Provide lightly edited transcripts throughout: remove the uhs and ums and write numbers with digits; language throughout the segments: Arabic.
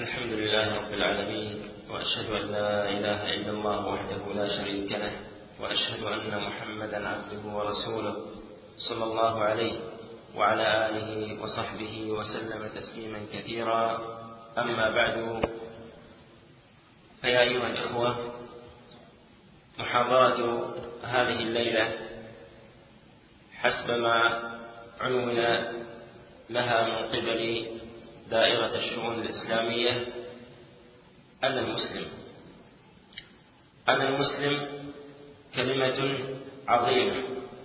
الحمد لله رب العالمين، وأشهد أن لا إله إلا الله وحده لا شريك له، وأشهد أن محمدا عبده ورسوله صلى الله عليه وعلى آله وصحبه وسلم تسليما كثيرا. أما بعد، فيا أيها الإخوة، محاضرة هذه الليلة حسب ما عنون لها من قبل دائرة الشؤون الإسلامية أنا المسلم كلمة عظيمة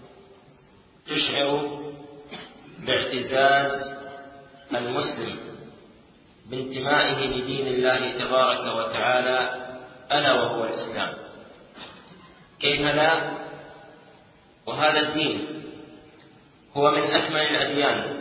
تشعر باعتزاز المسلم بانتمائه لدين الله تبارك وتعالى ألا وهو الإسلام. كيف لا؟ وهذا الدين هو من أكمل الأديان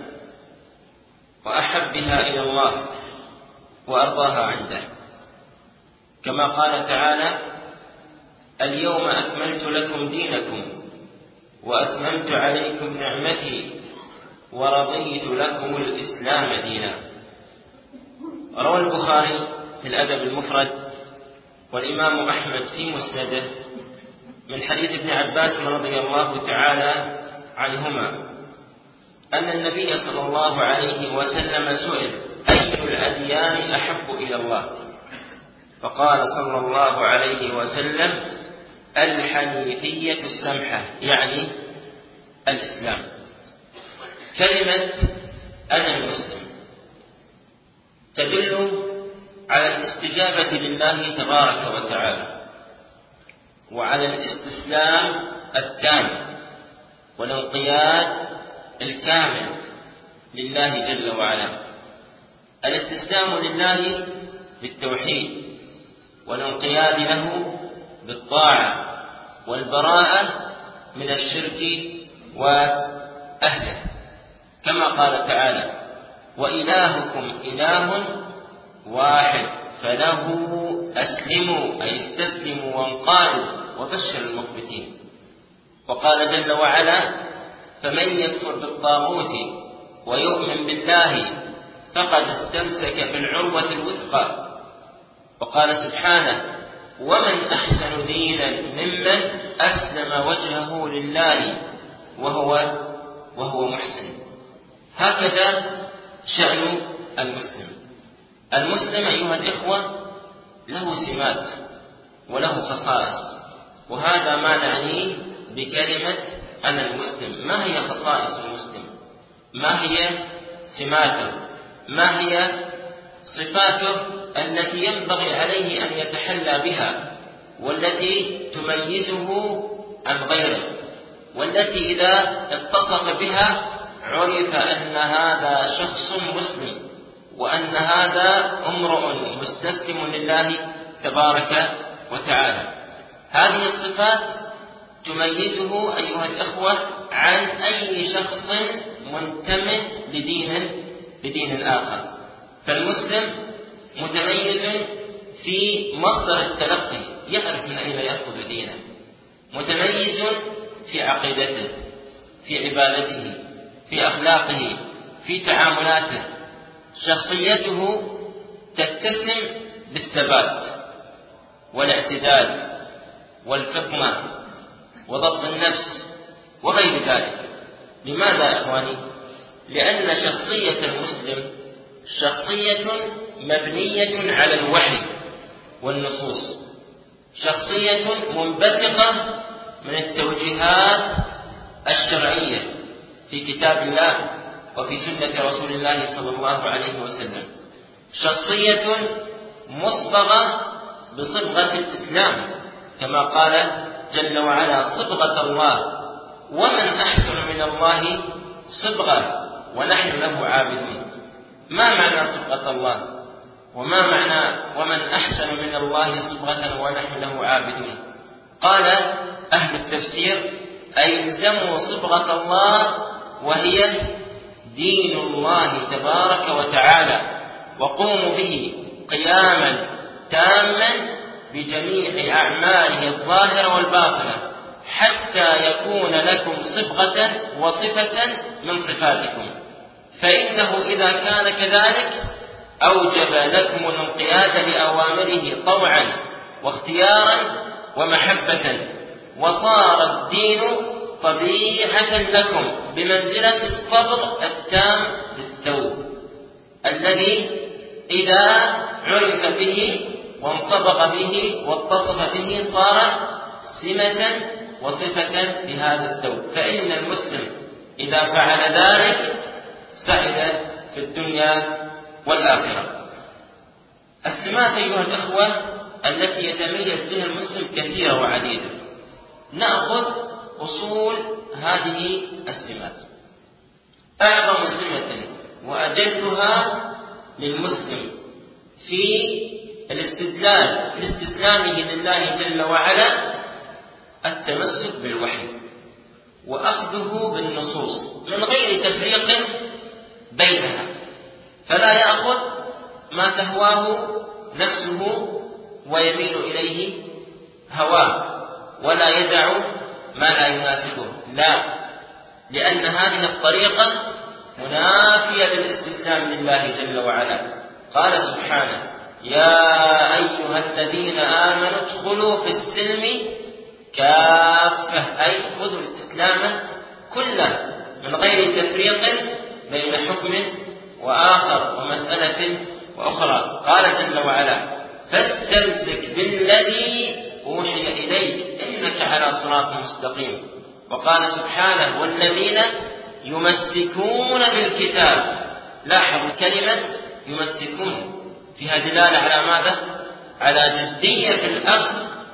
وأحبها إلى الله وأرضاها عنده، كما قال تعالى: اليوم أكملت لكم دينكم وأتممت عليكم نعمتي ورضيت لكم الإسلام دينا. روى البخاري في الأدب المفرد والإمام أحمد في مسنده من حديث ابن عباس رضي الله تعالى عنهما أن النبي صلى الله عليه وسلم سئل: أي الأديان أحب إلى الله؟ فقال صلى الله عليه وسلم: الحنيفية السمحة، يعني الإسلام. كلمة أنا المسلم تدل على الاستجابة لله تبارك وتعالى، وعلى الاستسلام التام والانقياد الكامل لله جل وعلا. الاستسلام لله بالتوحيد، والانقياد له بالطاعة، والبراءة من الشرك وأهله، كما قال تعالى: وإلهكم إله واحد فله أسلموا، أي استسلموا وانقادوا وبشر المخبتين. وقال جل وعلا: فمن يكفر بالطاغوت ويؤمن بالله فقد استمسك بالعروة الوثقى. وقال سبحانه: ومن أحسن دينا ممن أسلم وجهه لله وهو محسن. هكذا شأن المسلم أيها الإخوة له سمات وله خصائص، وهذا ما نعنيه بكلمة أنا المسلم. ما هي خصائص المسلم؟ ما هي سماته؟ ما هي صفاته التي ينبغي عليه أن يتحلى بها، والتي تميزه عن غيره، والتي إذا اتصف بها عرف أن هذا شخص مسلم، وأن هذا امرؤ مستسلم لله تبارك وتعالى. هذه الصفات تميزه أيها الإخوة عن أي شخص منتمي لدين آخر. فالمسلم متميز في مصدر التلقي، يعرف من أين يأخذ دينه، متميز في عقيدته، في عبادته، في أخلاقه، في تعاملاته. شخصيته تتسم بالثبات والاعتدال والفطنة وضبط النفس وغير ذلك. لماذا إخواني؟ لأن شخصية المسلم شخصية مبنية على الوحي والنصوص، شخصية منبثقة من التوجيهات الشرعية في كتاب الله وفي سنة رسول الله صلى الله عليه وسلم، شخصية مصبغة بصبغة الإسلام، كما قال جل وعلا: صبغة الله ومن أحسن من الله صبغة ونحن له عابدون. ما معنى صبغة الله؟ وما معنى ومن أحسن من الله صبغة ونحن له عابدون؟ قال أهل التفسير: أي الزموا صبغة الله وهي دين الله تبارك وتعالى، وقوموا به قياما تاما بجميع أعماله الظاهرة والباطنة، حتى يكون لكم صبغة وصفة من صفاتكم. فإنه إذا كان كذلك أوجب لكم الانقياد لأوامره طوعا واختيارا ومحبة، وصار الدين طبيعة لكم بمنزلة الصبر التام بالثوب الذي إذا عرف به وانصبغ به واتصف به صار سمة وصفة لهذا الثوب. فإن المسلم إذا فعل ذلك سعد في الدنيا والآخرة. السمات أيها الأخوة التي يتميز بها المسلم كثيرة وعديدة. نأخذ أصول هذه السمات. أعظم سمة وأجلها للمسلم في لاستسلامه لله جل وعلا التمسك بالوحي وأخذه بالنصوص من غير تفريق بينها، فلا يأخذ ما تهواه نفسه ويميل إليه هواه، ولا يدع ما لا يناسبه، لا، لأن هذه الطريقة منافية للاستسلام لله جل وعلا. قال سبحانه: يا أيها الذين آمنوا ادخلوا في السلم كافة، أي خذوا الإسلام كله من غير تفريق بين حكم وآخر ومسألة وأخرى. قال جل وعلا: فاستمسك بالذي أوحي إليك إنك على صراط مستقيم. وقال سبحانه: والذين يمسكون بالكتاب. لاحظوا كلمة يمسكون فيها دلالة على ماذا؟ على جدية في الأخذ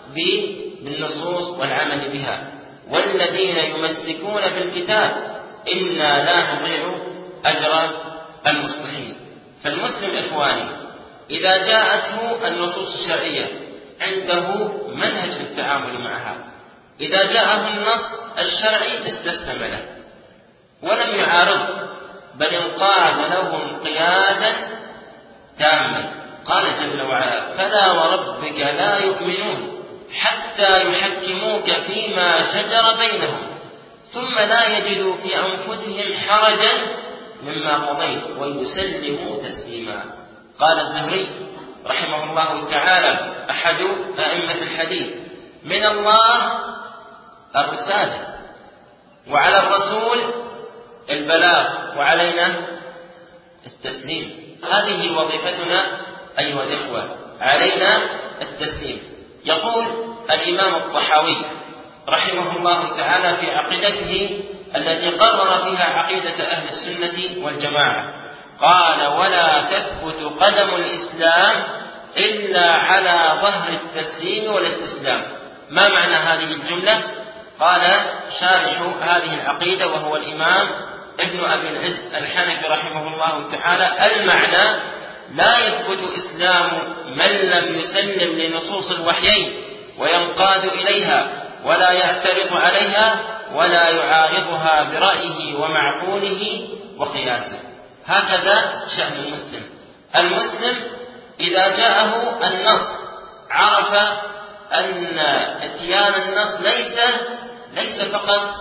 بالنصوص والعمل بها. والذين يمسكون بالكتاب إنا لا نضيع أجر المصلحين. فالمسلم إخواني إذا جاءته النصوص الشرعية عنده منهج في التعامل معها. إذا جاءه النص الشرعي استسلم له ولم يعارضه، بل انقاد له انقيادا تاما. قال جل وعلا: فلا وربك لا يؤمنون حتى يحكموك فيما شجر بينهم ثم لا يجدوا في أنفسهم حرجا مما قضيت ويسلموا تسليما. قال الزهري رحمه الله تعالى أحد أئمة الحديث: من الله الرسالة، وعلى الرسول البلاغ، وعلينا التسليم. هذه وظيفتنا أيها الإخوة، علينا التسليم. يقول الإمام الطحاوي رحمه الله تعالى في عقيدته التي قرر فيها عقيدة أهل السنة والجماعة، قال: ولا تثبت قدم الإسلام إلا على ظهر التسليم والاستسلام. ما معنى هذه الجملة؟ قال شارح هذه العقيدة وهو الإمام ابن أبي العز الحنفي رحمه الله تعالى: المعنى: لا يثبت إسلام من لم يسلم لنصوص الوحيين وينقاد إليها ولا يعترض عليها ولا يعارضها برأيه ومعقوله وقياسه. هكذا شأن المسلم. المسلم إذا جاءه النص عرف أن اتيان النص ليس فقط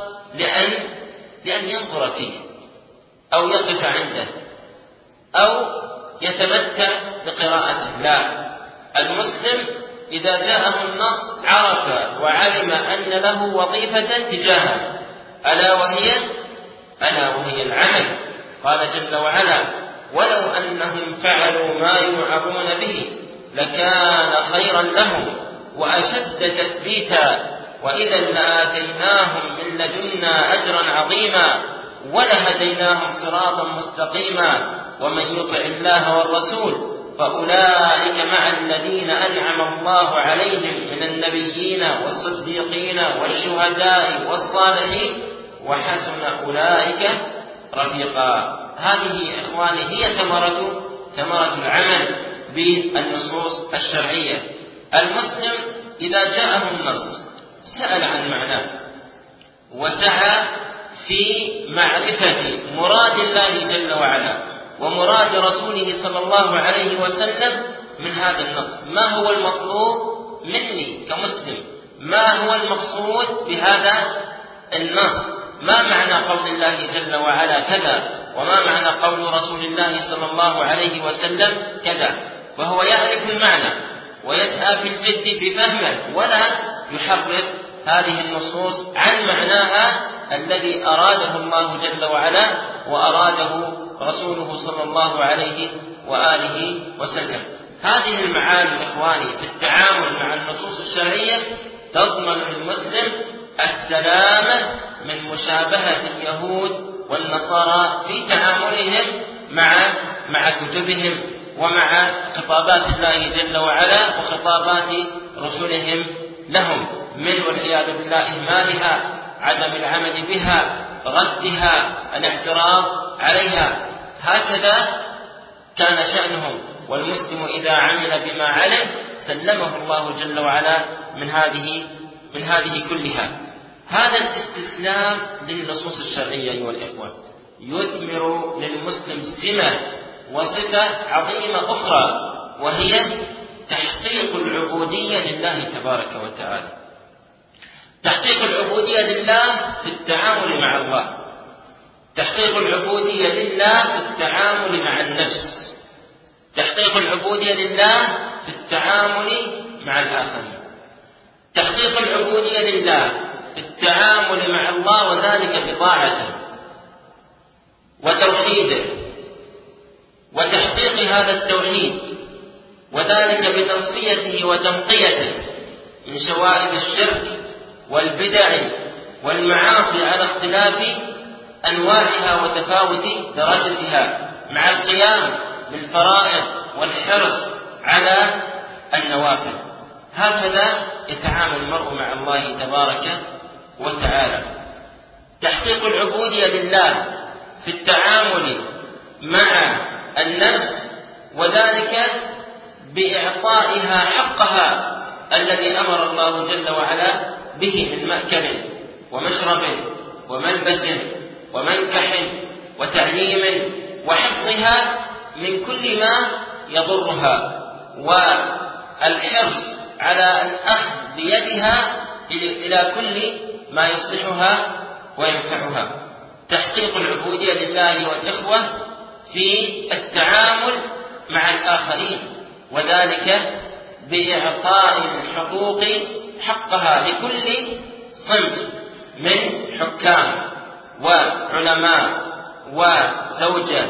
لأن ينظر فيه أو يقف عنده أو يتمتع بقراءته، لا، المسلم إذا جاءه النص عرف وعلم أن له وظيفة تجاهه، ألا وهي العمل. قال جل وعلا: ولو أنهم فعلوا ما يوعظون به لكان خيرا لهم وأشد تثبيتا وإذا لآتيناهم من لدنا أجرا عظيما ولهديناهم صراطا مستقيما ومن يطع الله والرسول فأولئك مع الذين أنعم الله عليهم من النبيين والصديقين والشهداء والصالحين وحسن أولئك رفيقا. هذه إخواني هي ثمرة العمل بالنصوص الشرعية. المسلم إذا جاءه النص سأل عن معناه وسعى في معرفة مراد الله جل وعلا ومراد رسوله صلى الله عليه وسلم من هذا النص. ما هو المطلوب مني كمسلم؟ ما هو المقصود بهذا النص؟ ما معنى قول الله جل وعلا كذا وما معنى قول رسول الله صلى الله عليه وسلم كذا، فهو يعرف المعنى ويسعى في الجد في فهمه، ولا يحرف هذه النصوص عن معناها الذي أراده الله جل وعلا وأراده رسوله صلى الله عليه وآله وسلم. هذه المعاني إخواني في التعامل مع النصوص الشرعية تضمن للمسلم السلامة من مشابهة اليهود والنصارى في تعاملهم مع كتبهم ومع خطابات الله جل وعلا وخطابات رسلهم لهم، من والعياذ بالله إهمالها، عدم العمل بها، ردها، الاعتراض عليها. هكذا كان شأنهم، والمسلم إذا عمل بما علم سلمه الله جل وعلا من هذه كلها. هذا الاستسلام للنصوص الشرعية أيها الإخوة يثمر للمسلم سمة وصفة عظيمة أخرى، وهي تحقيق العبودية لله تبارك وتعالى. تحقيق العبودية لله في التعامل مع الله، تحقيق العبودية لله في التعامل مع النفس، تحقيق العبودية لله في التعامل مع الآخرين، تحقيق العبودية لله في التعامل مع الله وذلك بطاعته وتوحيده، وتحقيق هذا التوحيد وذلك بتصفيته وتنقيته من شوائب الشرك والبدع والمعاصي على اختلاف أنواعها وتفاوت درجتها، مع القيام بالفرائض والحرص على النوافل. هكذا يتعامل المرء مع الله تبارك وتعالى. تحقيق العبودية لله في التعامل مع النفس وذلك بإعطائها حقها الذي أمر الله جل وعلا به من مأكل ومشرب وملبس ومنكح وتعليم، وحفظها من كل ما يضرها، والحرص على الأخذ بيدها إلى كل ما يصلحها وينفعها. تحقيق العبودية لله والإخوة في التعامل مع الآخرين، وذلك بإعطاء الحقوق حقها لكل صنف من حكام وعلماء وزوجة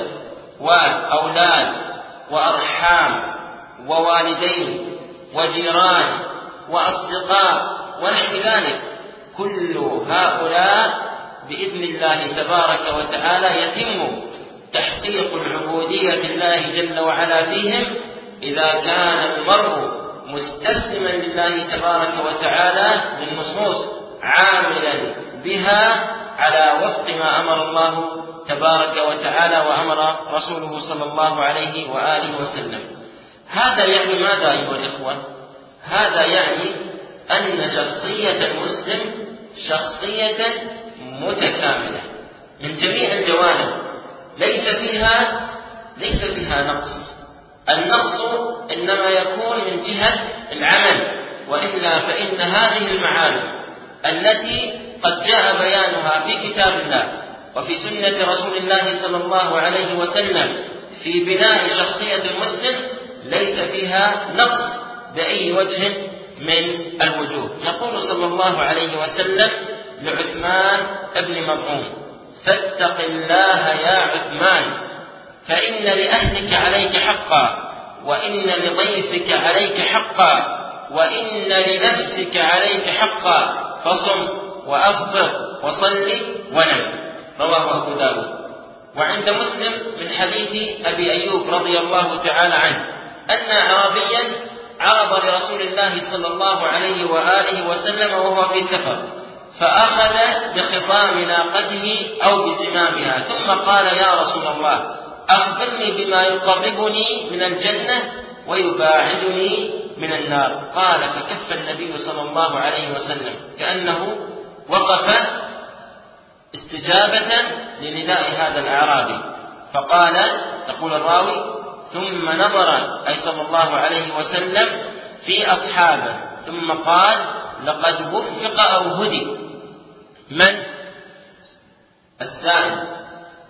وأولاد وأرحام ووالدين وجيران وأصدقاء ونحو ذلك. كل هؤلاء بإذن الله تبارك وتعالى يتم تحقيق العبودية لله جل وعلا فيهم إذا كان المرء مستسلما لله تبارك وتعالى للنصوص عاملا بها على وفق ما أمر الله تبارك وتعالى وأمر رسوله صلى الله عليه وآله وسلم. هذا يعني ماذا أيها الإخوة؟ هذا يعني أن شخصية المسلم شخصية متكاملة من جميع الجوانب، ليس فيها نقص. النقص إنما يكون من جهة العمل، وإلا فإن هذه المعاني التي قد جاء بيانها في كتاب الله وفي سنة رسول الله صلى الله عليه وسلم في بناء شخصية المسلم ليس فيها نقص بأي وجه من الوجوه. يقول صلى الله عليه وسلم لعثمان ابن مظعون: فاتق الله يا عثمان، فإن لأهلك عليك حقا، وإن لضيفك عليك حقا، وإن لنفسك عليك حقا، فصم وأفطر وصل ونم. رواه أبو داود. وعند مسلم من حديث أبي أيوب رضي الله تعالى عنه أن أعرابيا عرض لرسول الله صلى الله عليه وآله وسلم وهو في سفر، فأخذ بخطام ناقته أو بزمامها، ثم قال: يا رسول الله، أخبرني بما يقربني من الجنة ويباعدني من النار. قال: فكف النبي صلى الله عليه وسلم كأنه وقف استجابة لنداء هذا الأعرابي، فقال، يقول الراوي: ثم نظر أي صلى الله عليه وسلم في أصحابه ثم قال: لقد وفق أو هدي. من؟ السائل.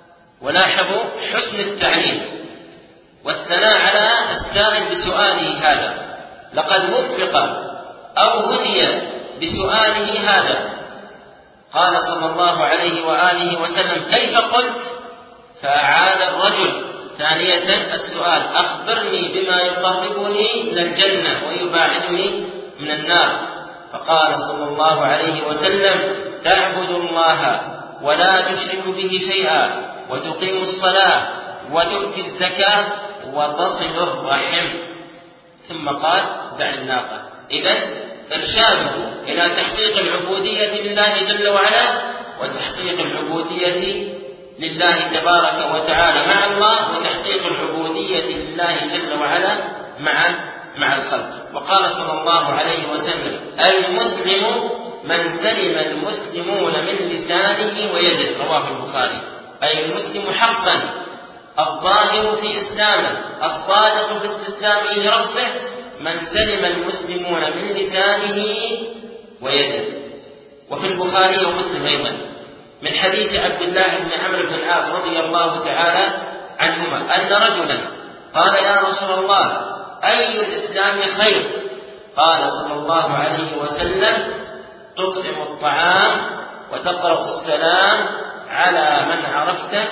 ولاحظوا حسن التعليم والثناء على السائل بسؤاله هذا، لقد وفق أو هدي بسؤاله هذا. قال صلى الله عليه وآله وسلم: كيف قلت؟ فأعاد الرجل ثانية السؤال: أخبرني بما يقربني من الجنة ويباعدني من النار. فقال صلى الله عليه وسلم: تعبد الله ولا تشرك به شيئا، وتقيم الصلاة، وتؤتي الزكاة، وتصل الرحم. ثم قال: دع الناقة. إذن إرشاده إلى تحقيق العبودية لله جل وعلا، وتحقيق العبودية لله تبارك وتعالى مع الله، وتحقيق العبودية لله جل وعلا مع الخلق. وقال صلى الله عليه وسلم: المسلم من سلم المسلمون من لسانه ويده. رواه البخاري. أي المسلم حقا الظاهر في إسلامه الصادق في استسلامه لربه من سلم المسلمون من لسانه ويده. وفي البخاري ومسلم أيضا من حديث عبد الله بن عمرو بن العاص رضي الله تعالى عنهما أن رجلا قال: يا رسول الله، أي الإسلام خير؟ قال صلى الله عليه وسلم: تطعم الطعام وتقرأ السلام على من عرفته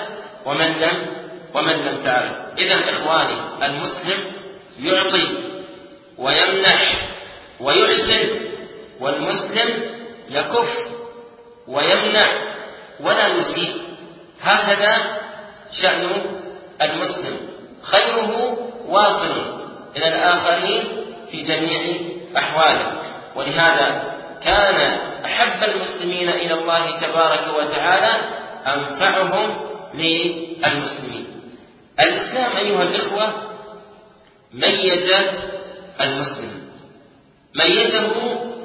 ومن لم تعرف. إذن إخواني، المسلم يعطي ويمنح ويحسن، والمسلم يكف ويمنع ولا يسيء. هكذا شأن المسلم، خيره واصل إلى الآخرين في جميع أحواله. ولهذا كان أحب المسلمين إلى الله تبارك وتعالى أنفعهم للمسلمين. الإسلام أيها الإخوة ميز المسلم، ميزه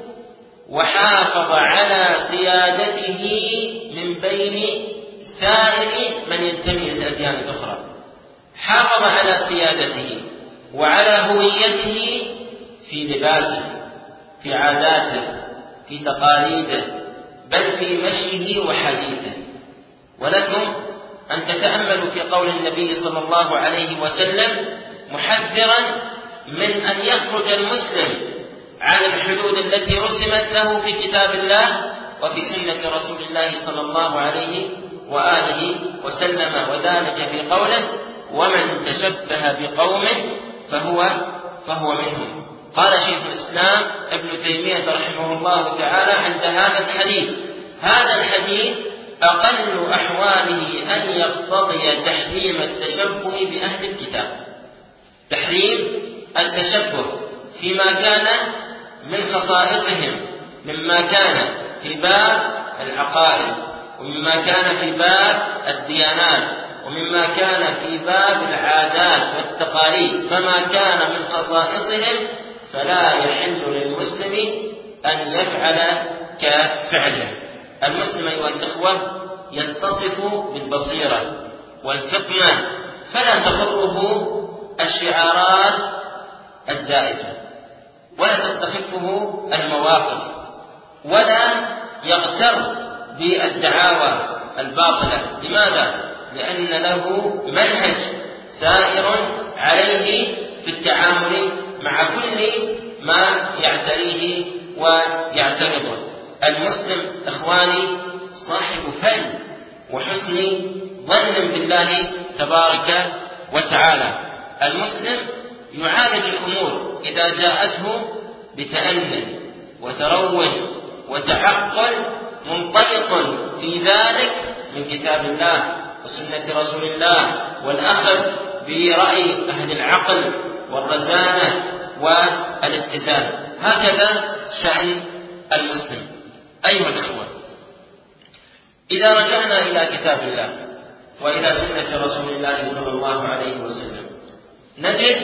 وحافظ على سيادته من بين سائر من ينتمي للأديان الأخرى. حافظ على سيادته وعلى هويته في لباسه، في عاداته، في تقاليده، بل في مشيه وحديثه. ولكم أن تتأملوا في قول النبي صلى الله عليه وسلم محذرا من أن يخرج المسلم عن الحدود التي رسمت له في كتاب الله وفي سنة رسول الله صلى الله عليه وآله وسلم، وذلك في قوله: ومن تشبه بقوم فهو منهم. قال شيخ الإسلام ابن تيمية رحمه الله تعالى عند هذا الحديث: هذا الحديث أقل أحواله أن يقتضي تحريم التشبه بأهل الكتاب، تحريم التشبه فيما كان من خصائصهم، مما كان في باب العقائد، ومما كان في باب الديانات، ومما كان في باب العادات والتقاليد. فما كان من خصائصهم فلا يحل للمسلم أن يفعل كفعله. المسلم أيها الإخوة يتصف بالبصيرة والفطنة، فلا تضره الشعارات الزائفة، ولا تستخفه المواقف، ولا يغتر بالدعاوى الباطلة. لماذا؟ لأن له منهج سائر عليه في التعامل مع كل ما يعتريه ويعترضه. المسلم إخواني صاحب فهم وحسن ظن بالله تبارك وتعالى. المسلم يعالج الأمور إذا جاءته بتأني وترون وتعقل، منطلق في ذلك من كتاب الله وسنة رسول الله، والأخذ برأي أهل العقل والرزانة والاتزان. هكذا شأن المسلم. أيها الأخوة، إذا رجعنا إلى كتاب الله وإلى سنة رسول الله صلى الله عليه وسلم نجد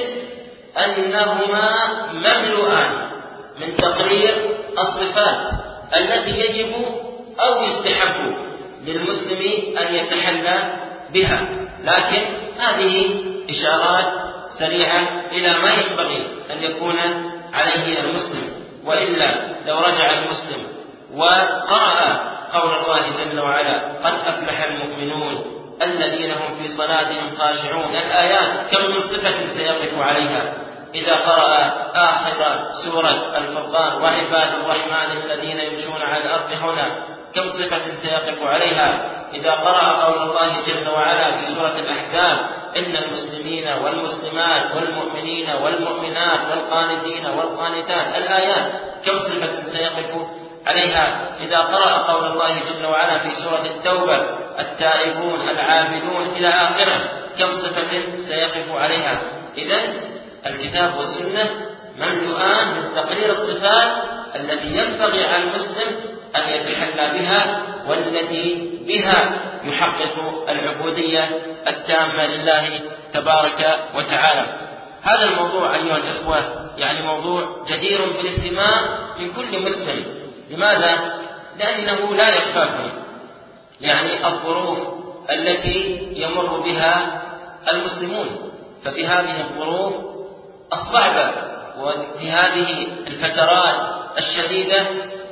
أنهما مملوءان من تقرير الصفات التي يجب أو يستحب للمسلم أن يتحلى بها. لكن هذه إشارات سريعة إلى ما ينبغي أن يكون عليه المسلم، وإلا لو رجع المسلم وقرأ قول الله جل وعلا: قد أفلح المؤمنون الذين هم في صلاتهم خاشعون. الآيات كم من صفة سيقف عليها إذا قرأ آخر سورة الفرقان وعباد الرحمن الذين يمشون على الأرض هنا، كم صفة سيقف عليها إذا قرأ قول الله جل وعلا في سورة الأحزاب إن المسلمين والمسلمات والمؤمنين والمؤمنات والقانتين والقانتات. الآيات كم صفة سيقف عليها إذا قرأ قول الله جل وعلا في سورة التوبة التائبون العابدون إلى آخره، كم صفة سيقف عليها. إذن الكتاب والسنة مملوءان من تقرير الصفات التي ينبغي على المسلم أن يتحلى بها، والتي بها يحقق العبودية التامة لله تبارك وتعالى. هذا الموضوع أيها الإخوة يعني موضوع جدير بالاهتمام من كل مسلم. لماذا؟ لأنه لا يخفاكم يعني الظروف التي يمر بها المسلمون. ففي هذه الظروف الصعبة وفي هذه الفترات الشديدة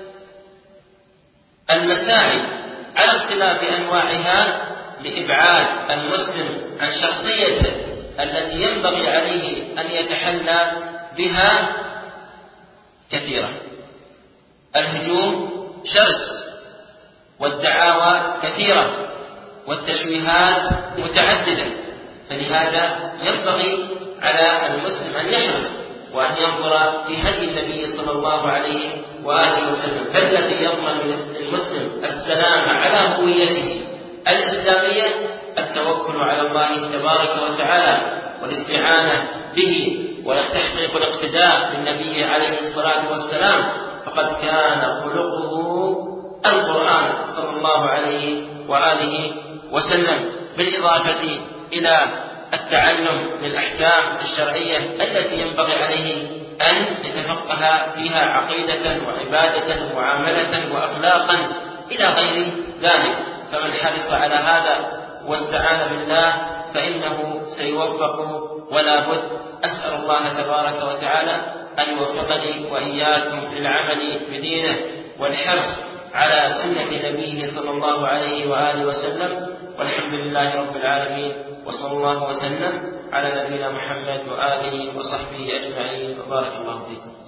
المساعي على اختلاف أنواعها لإبعاد المسلم عن شخصيته التي ينبغي عليه أن يتحلى بها كثيرة. الهجوم شرس، والدعاوى كثيرة، والتشويهات متعددة. فلهذا ينبغي على المسلم أن يحرص وأن ينظر في هدي النبي صلى الله عليه وآله وسلم. فالذي يضمن المسلم السلام على هويته الإسلامية التوكل على الله تبارك وتعالى والاستعانة به، وتحقيق الاقتداء بالنبي عليه الصلاة والسلام، فقد كان خلقه القرآن صلى الله عليه وآله وسلم. بالإضافة إلى التعلم للأحكام الشرعية التي ينبغي عليه أن يتفقه فيها عقيدة وعبادة ومعاملة وأخلاقا إلى غير ذلك. فمن حرص على هذا واستعان بالله فإنه سيوفق ولا بد. أسأل الله تبارك وتعالى أن يوفقني وإياكم للعمل بدينه والحرص على سنة نبيه صلى الله عليه وآله وسلم. والحمد لله رب العالمين، وصلى الله وسلم على نبينا محمد وآله وصحبه أجمعين، وبارك الله فيكم.